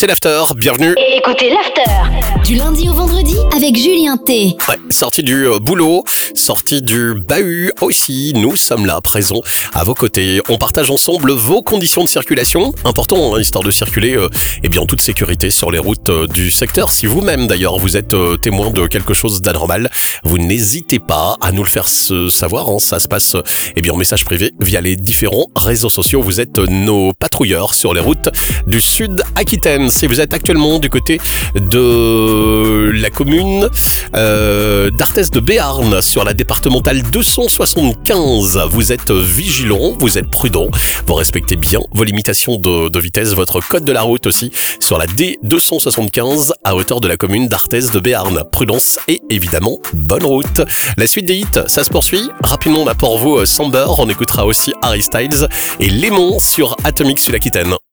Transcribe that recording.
c'est l'After, bienvenue. Écoutez l'After Du lundi au vendredi avec Julien T. Ouais, sortie du boulot, sortie du bahut aussi, nous sommes là, présents à vos côtés. On partage ensemble vos conditions de circulation, important, histoire de circuler en toute sécurité sur les routes du secteur. Si vous-même d'ailleurs vous êtes témoin de quelque chose d'anormal, vous n'hésitez pas à nous le faire savoir, ça se passe en message privé via les différents réseaux sociaux. Vous êtes nos patrouilleurs sur les routes du Sud Aquitaine. Si vous êtes actuellement du côté de la commune d'Arthez de Béarn sur la départementale 275, vous êtes vigilant, vous êtes prudent, vous respectez bien vos limitations de vitesse, votre code de la route aussi sur la D275 à hauteur de la commune d'Arthez de Béarn. Prudence et évidemment bonne route. La suite des hits, ça se poursuit. Rapidement on a pour vous Samber, on écoutera aussi Harry Styles et Lemon sur Atomic Sud Aquitaine.